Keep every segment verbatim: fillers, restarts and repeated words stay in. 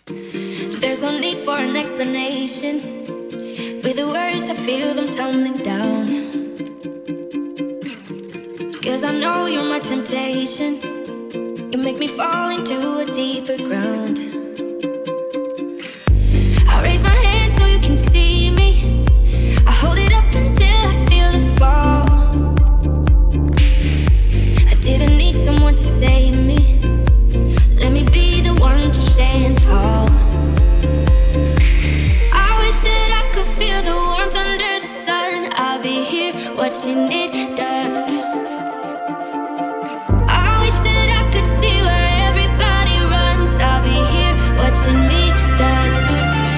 There's no need for an explanation. With the words I feel them tumbling down. 'Cause I know you're my temptation. You make me fall into a deeper ground. I raise my hand so you can see me. I hold it up until I feel it fall. I didn't need someone to save me. Let me be the one to stand tall. I wish that I could feel the warmth under the sun. I'll be here watching it dust. I wish that I could see where everybody runs. I'll be here watching me dust.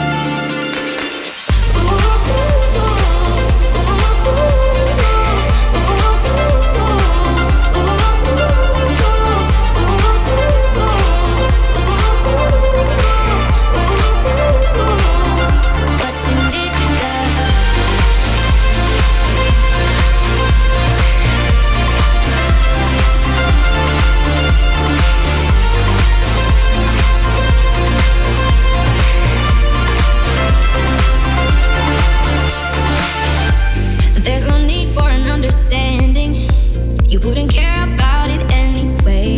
You wouldn't care about it anyway.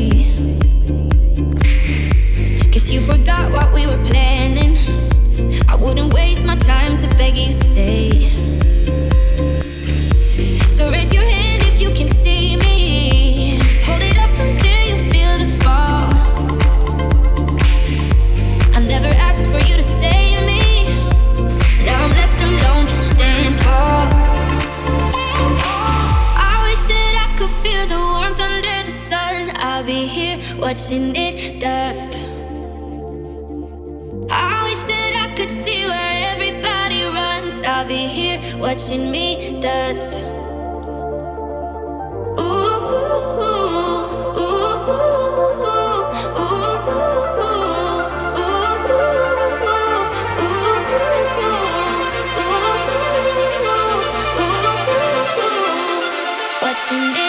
'Cause you forgot what we were planning. I wouldn't waste my time to beg you stay. So raise your hand if you can see me. Hold it up until you feel the fall. I never asked for you to save me. Now I'm left alone to stand tall. Feel the warmth under the sun. I'll be here watching it dust. I wish that I could see where everybody runs. I'll be here watching me dust. Ooh, ooh, ooh, ooh, ooh, watching it.